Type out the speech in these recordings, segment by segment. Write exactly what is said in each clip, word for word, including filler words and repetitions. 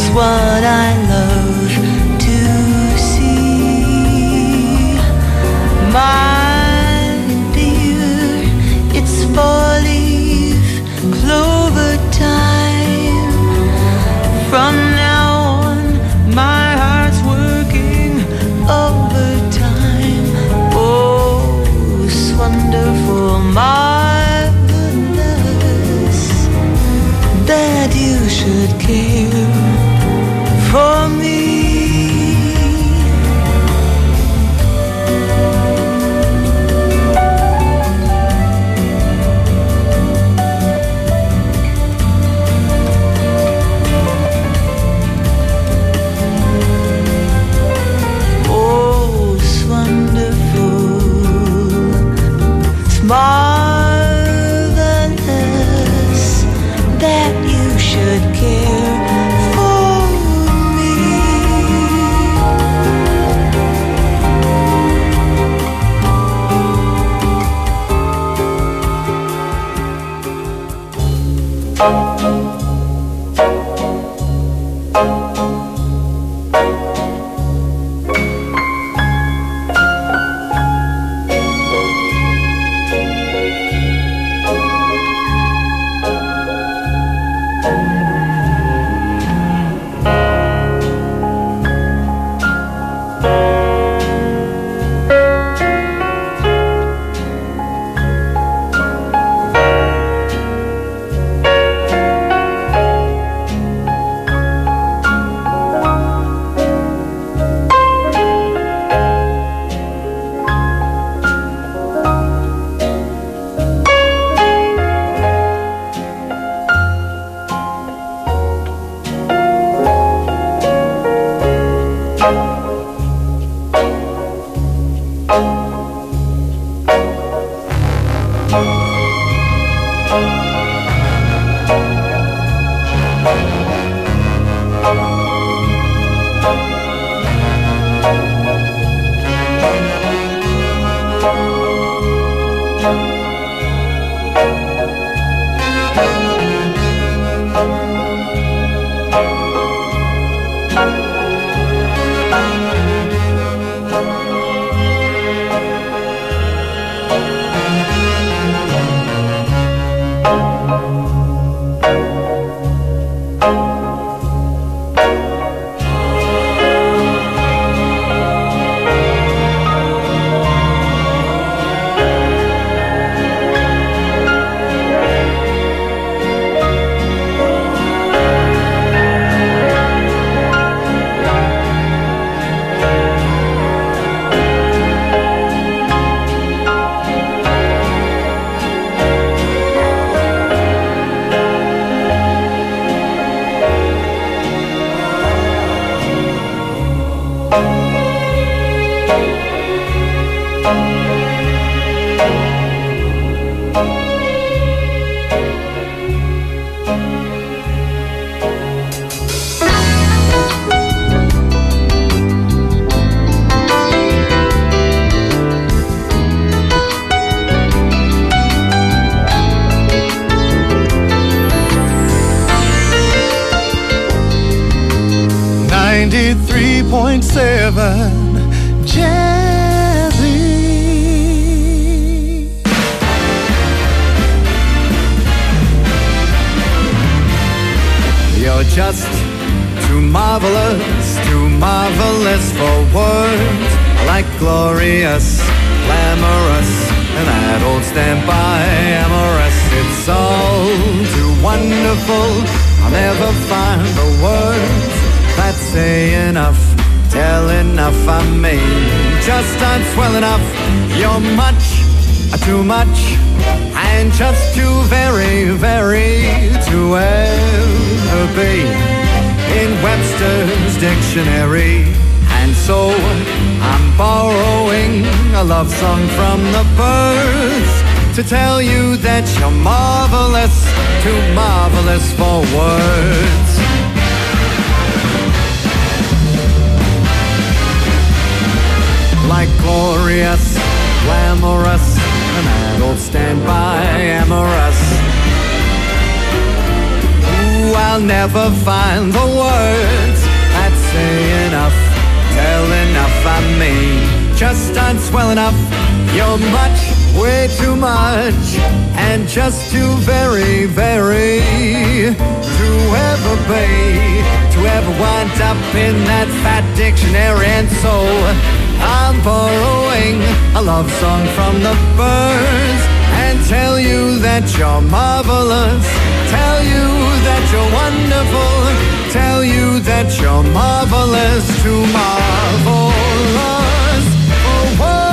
what I love to see. My dear, it's four-leaf clover time. From now on, my heart's working overtime. Oh, it's wonderful, marvelous that you should care for me. Oh, it's wonderful, it's marvelous that you should care for me. ninety-three point seven Jazzy. You're just too marvelous, too marvelous for words. Like glorious, glamorous, and that old standby amorous. It's all too wonderful, I'll never find the words that say enough, tell enough. I mean, just aren't swell enough. You're much, too much, and just too very, very to ever be in Webster's dictionary. And so I'm borrowing a love song from the birds to tell you that you're marvelous, too marvelous for words. Like glorious, glamorous, an adult standby amorous. Ooh, I'll never find the word by me. Just aren't swell enough. You're much, way too much, and just too very, very to ever be, to ever wind up in that fat dictionary. And so I'm borrowing a love song from the birds and tell you that you're marvelous, tell you that you're wonderful, tell you that you're marvelous, too marvelous for words.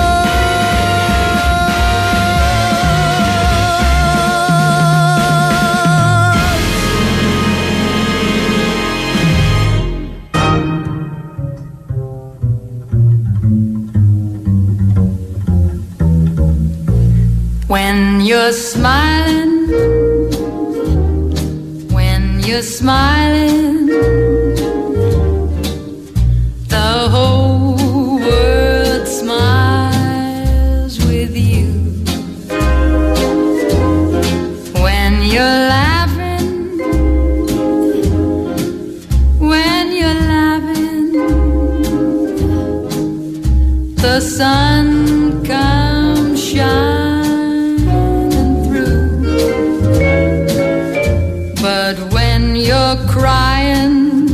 When you're smiling, when you're smiling, the whole world smiles with you. When you're laughing, when you're laughing, the sun comes shining. But when you're crying,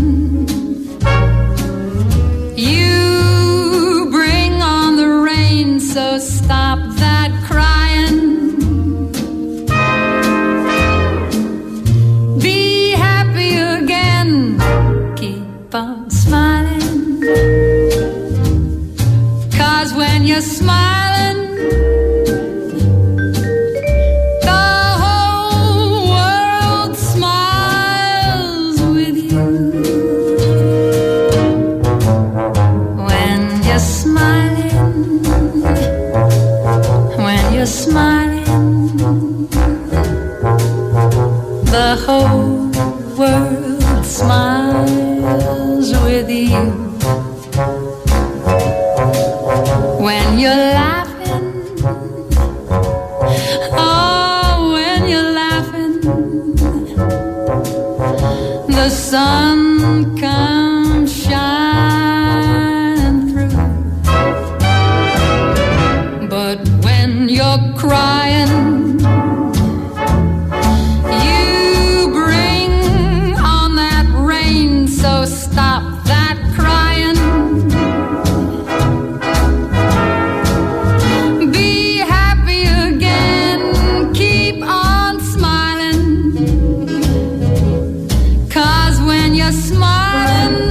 you bring on the rain, so stop that crying. Be happy again, keep on smiling, 'cause when you're smiling, smiling, the whole world smiles with you. When you're laughing, oh, when you're laughing, the sun comes shining through. But when you're crying, you bring on that rain, so stop that crying. Be happy again, keep on smiling, 'cause when you're smiling,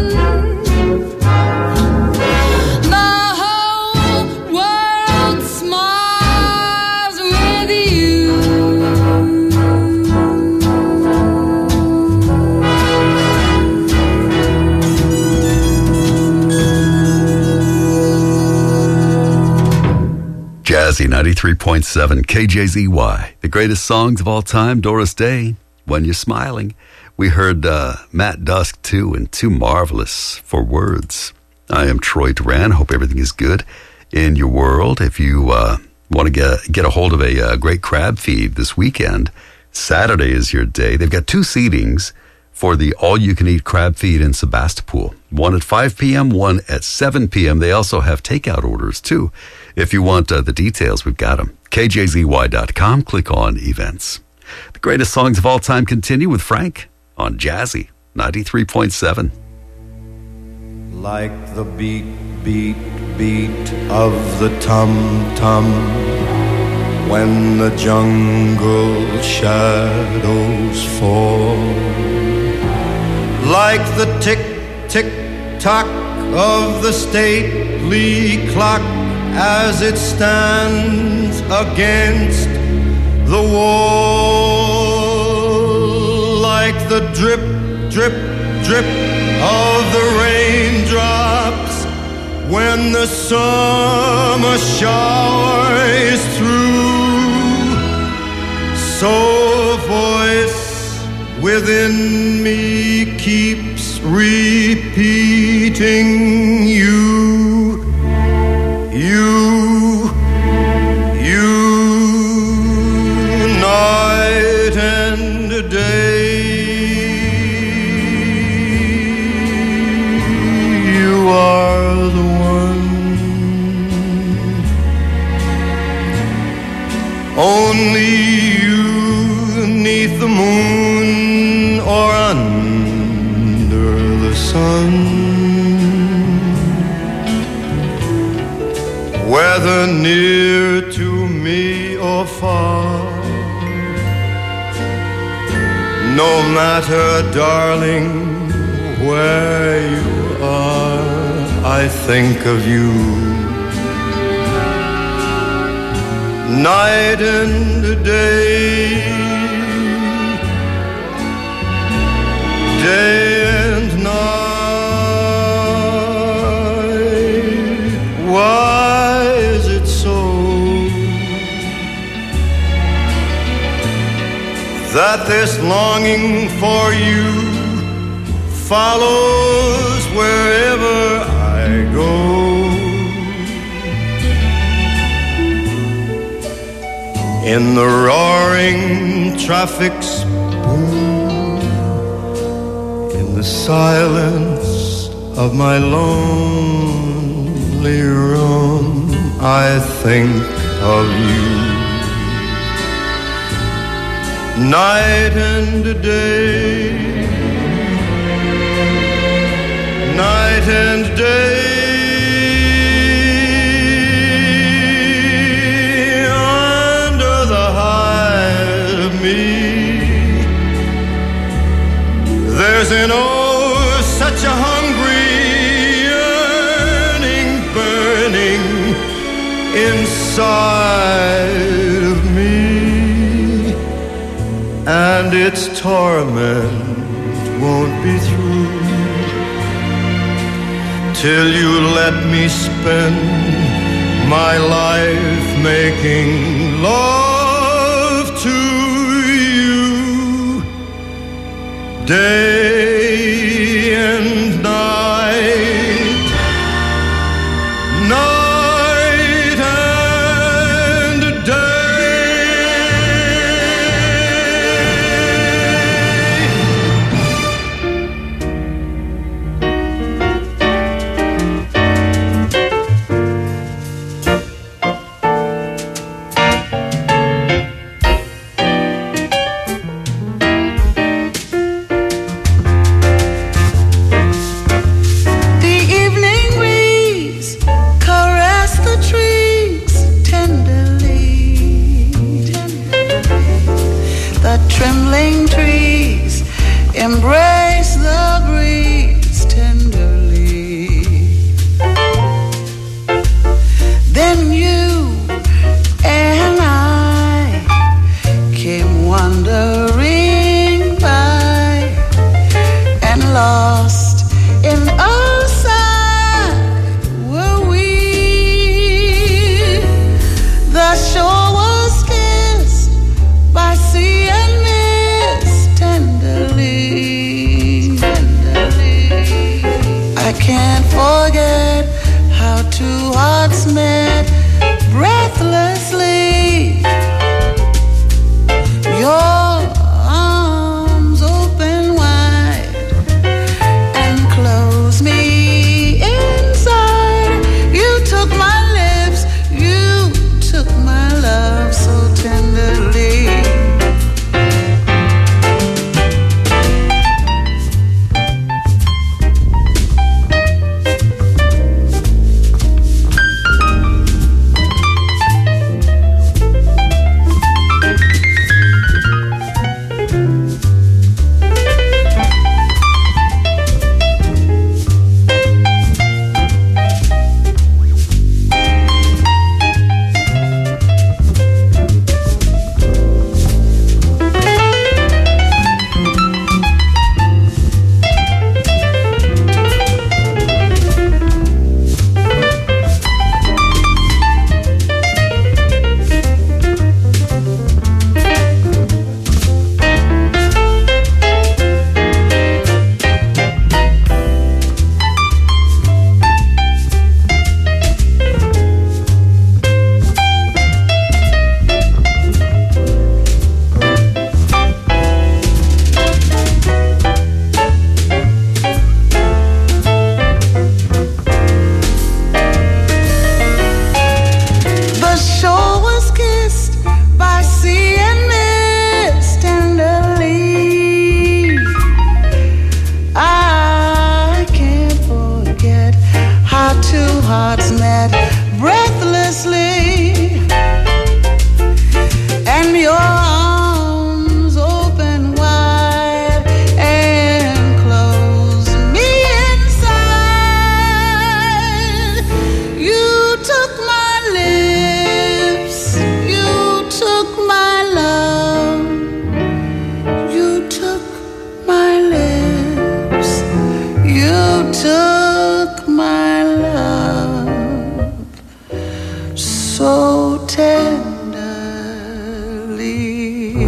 Jazzy ninety-three point seven K J Z Y. The greatest songs of all time, Doris Day, When You're Smiling. We heard uh, Matt Dusk, too, and Too Marvelous for Words. I am Troy Duran. Hope everything is good in your world. If you uh, want to get, get a hold of a, a great crab feed this weekend, Saturday is your day. They've got two seatings for the all-you-can-eat crab feed in Sebastopol. One at five p.m., one at seven p.m. They also have takeout orders, too. If you want uh, the details, we've got them. K J Z Y dot com. Click on events. The greatest songs of all time continue with Frank on Jazzy ninety-three point seven. Like the beat, beat, beat of the tum-tum when the jungle shadows fall. Like the tick, tick, tock of the stately clock as it stands against the wall. Like the drip, drip, drip of the raindrops when the summer shower is through. So a voice within me keeps repeating you, you, you, night and day. You are the one sun. Whether near to me or far, no matter, darling, where you are, I think of you. Night and day, day and night. Why is it so that this longing for you follows wherever I go? In the roaring traffic's boom, in the silence of my lonely room, I think of you. Night and day, night and day, under the hide of me, there's an oh such a hungry yearning burning inside of me, and its torment won't be through till you let me spend my life making love to you, day and night, night and day. Trembling trees embrace the breeze tenderly. Then you and I came wandering by, and lost in our sight were we. The shore was kissed by sea and I can't forget how two hearts met breathlessly. Your arms open wide and close me inside. You took my lips, you took my love so tenderly. took my love so tenderly.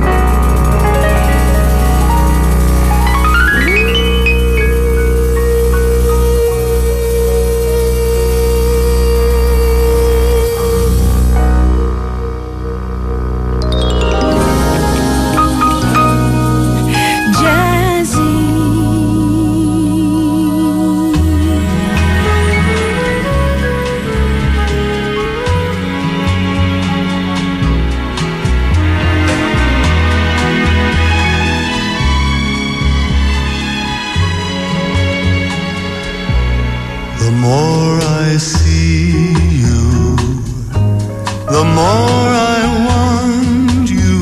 The more I see you, the more I want you.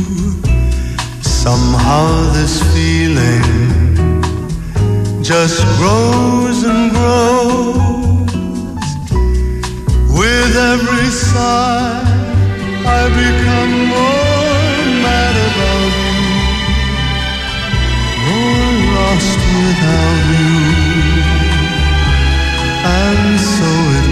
Somehow this feeling just grows and grows. With every sigh, I become more mad about you, more lost without you. And so it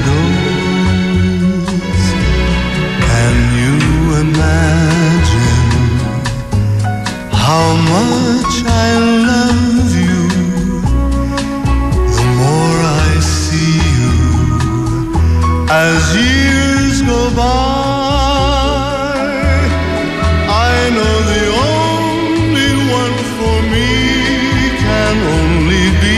goes. Can you imagine how much I love you? The more I see you as years go by, I know the only one for me can only be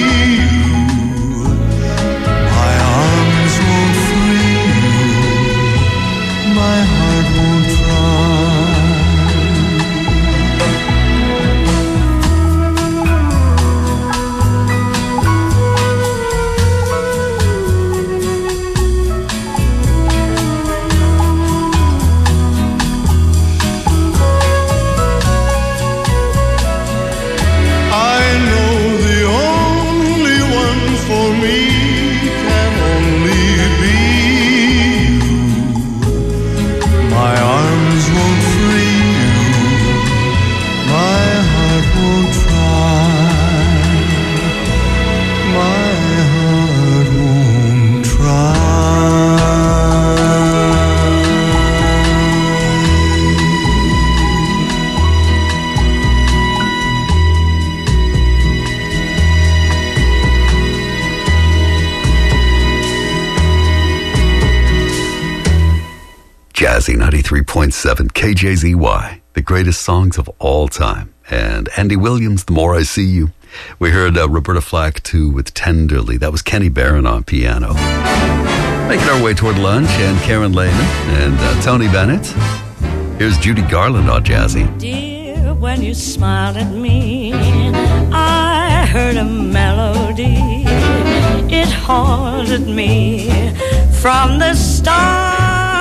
Jazzy ninety-three point seven K J Z Y, the greatest songs of all time. And Andy Williams, The More I See You. We heard uh, Roberta Flack, too, with Tenderly. That was Kenny Barron on piano. Making our way toward lunch, and Karen Lehman and uh, Tony Bennett. Here's Judy Garland on Jazzy. Dear, when you smiled at me, I heard a melody. It haunted me from the start.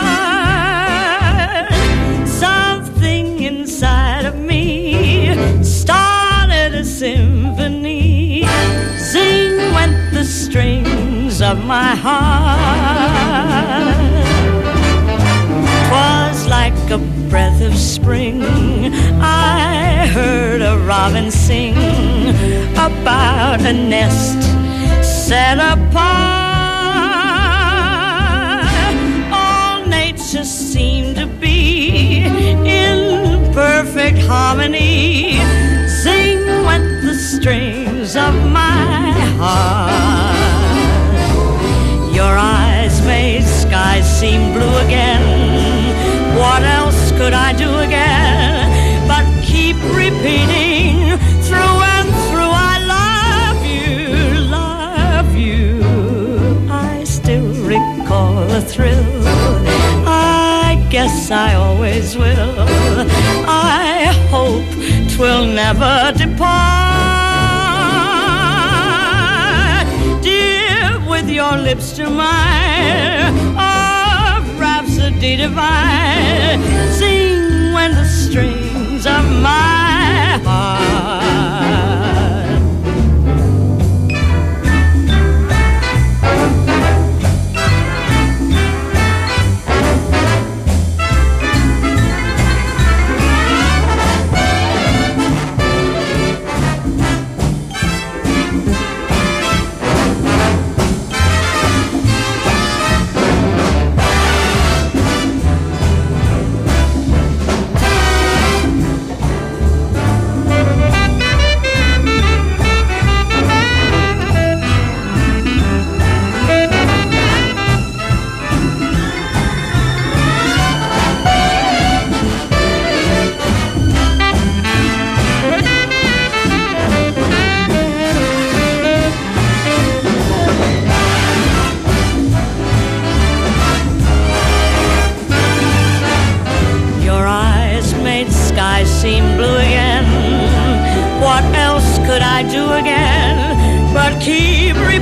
Something inside of me started a symphony. Zing went the strings of my heart. 'Twas like a breath of spring. I heard a robin sing about a nest set apart. All nature seemed to be in perfect harmony. Sing went the strings of my heart. Your eyes made skies seem blue again. What else could I do again but keep repeating through and through? I love you, love you. I still recall the thrill. I guess I always will. I hope 'twill never depart. Dear, with your lips to mine, of rhapsody divine, sing when the strings of my heart.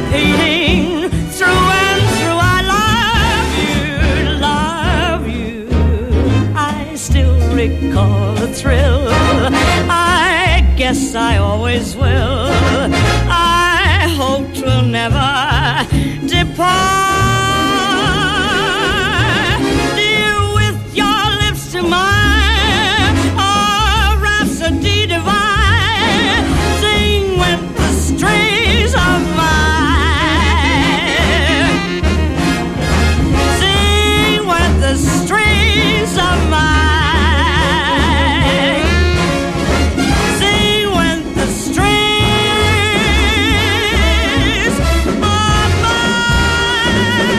repeating through and through. I love you, love you. I still recall the thrill. I guess I always will. I hope 'twill never depart. Dear, with your lips to mine, oh, rhapsody divine. Sing with the strings of mine. Sing with the strings of mine. Sing with the strings of my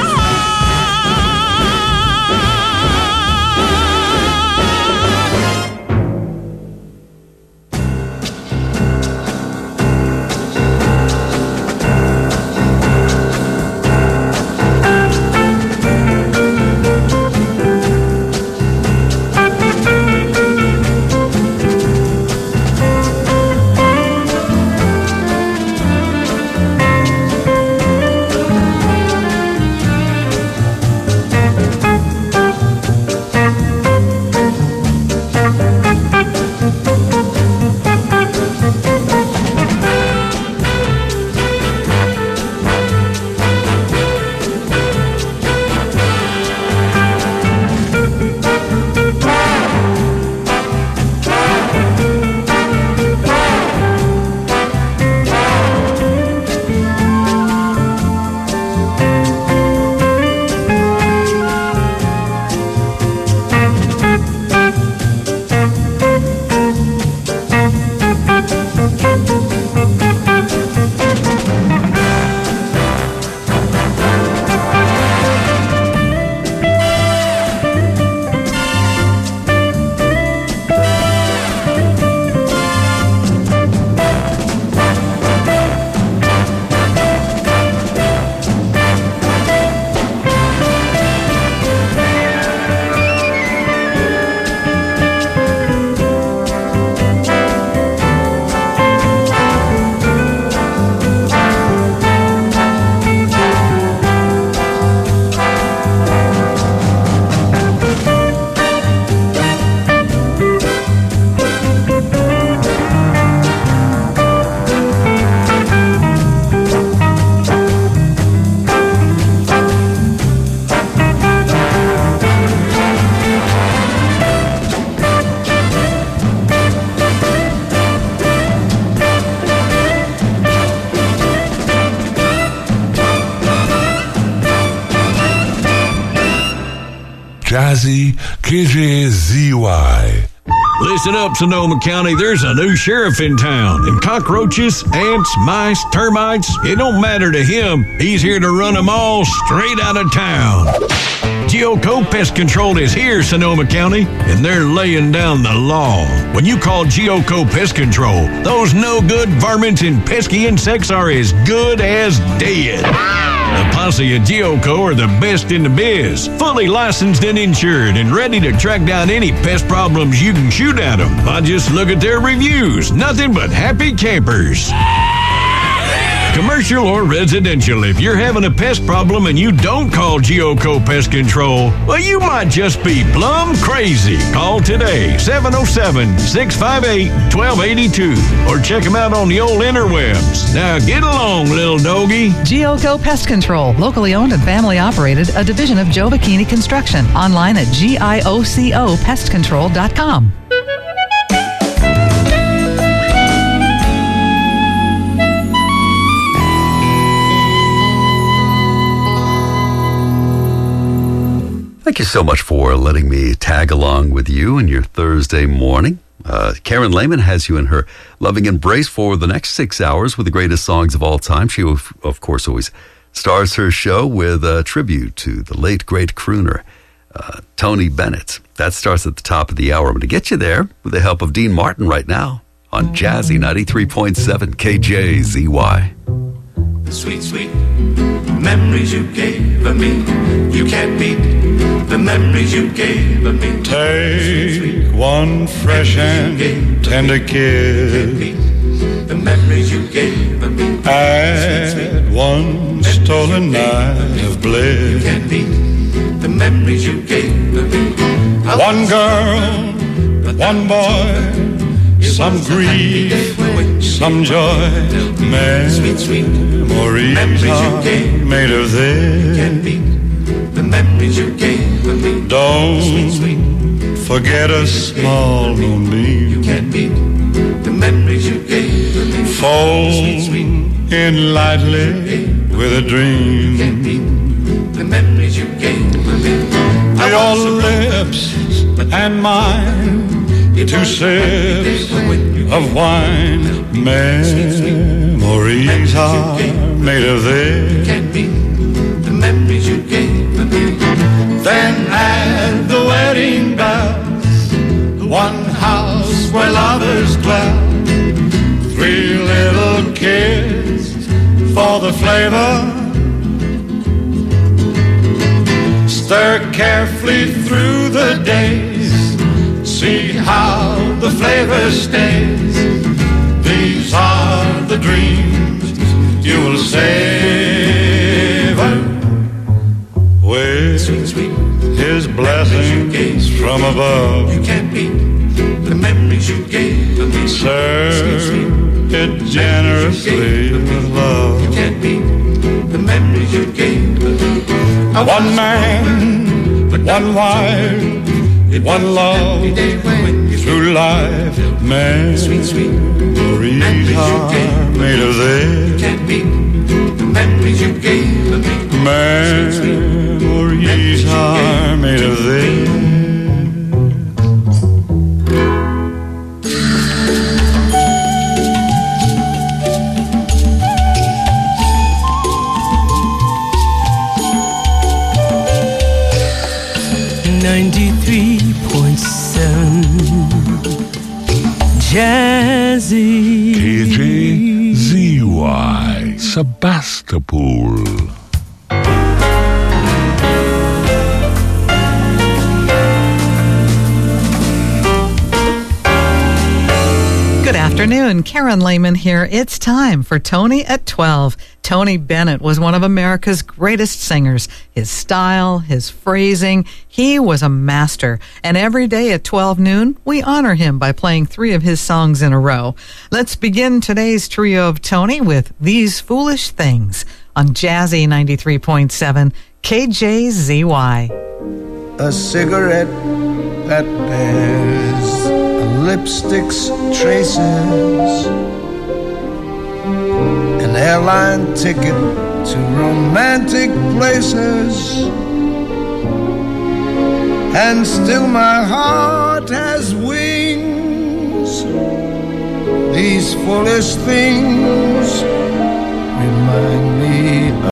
Jazzy K J Z Y. Listen up, Sonoma County. There's a new sheriff in town, and cockroaches, ants, mice, termites, it don't matter to him. He's here to run them all straight out of town. Geoco Pest Control is here, Sonoma County, and they're laying down the law. When you call Geoco Pest Control, those no-good varmints and pesky insects are as good as dead. The posse at Geoco are the best in the biz, fully licensed and insured, and ready to track down any pest problems you can shoot at them. I just look at their reviews. Nothing but happy campers. Commercial or residential, if you're having a pest problem and you don't call Geoco Pest Control, well, you might just be plumb crazy. Call today, seven oh seven, six five eight, one two eight two, or check them out on the old interwebs. Now get along, little doggy. Geoco Pest Control, locally owned and family operated, a division of Joe Bikini Construction. Online at G I O C O pest control dot com. Thank you so much for letting me tag along with you in your Thursday morning. Uh, Karen Lehman has you in her loving embrace for the next six hours with the greatest songs of all time. She, of, of course, always stars her show with a tribute to the late, great crooner, uh, Tony Bennett. That starts at the top of the hour. I'm going to get you there with the help of Dean Martin right now on Jazzy ninety-three point seven K J Z Y. The sweet, sweet memories you gave me, you can't beat the memories you gave me. Take sweet, sweet one fresh and tender kiss. The memories you gave me. Add one stolen night of bliss. You can't beat the memories you gave me. One girl, one boy, some grief, some joy, memories are made of this. The memories you gave me. Don't forget a small moonbeam. You can't beat the memories you gave me. Fold in lightly with a dream. You can't beat the memories you gave me. Your lips and mine, two sips of wine. Memories are made of this. You can't beat the memories you gave me. Then at the wedding bells, one house where lovers dwell, three little kids for the flavor. Stir carefully through the days, see how the flavor stays. These are the dreams you will savor with Sweet, sweet His blessings from above. You can't beat the memories you gave me. Serve it generously with love. You can't beat the memories you gave me. One man, one wife, one love, through life, memories are made of this. You can't beat the memories you gave me. Memories are made of this. ninety-three point seven Jazzy K J Z Y Sebastopol. Good afternoon, Karen Lehman here. It's time for Tony at twelve. Tony Bennett was one of America's greatest singers. His style, his phrasing, he was a master. And every day at twelve noon, we honor him by playing three of his songs in a row. Let's begin today's trio of Tony with These Foolish Things on Jazzy ninety-three point seven K J Z Y. A cigarette that bears a lipstick's traces, an airline ticket to romantic places, and still my heart has wings. These foolish things remind me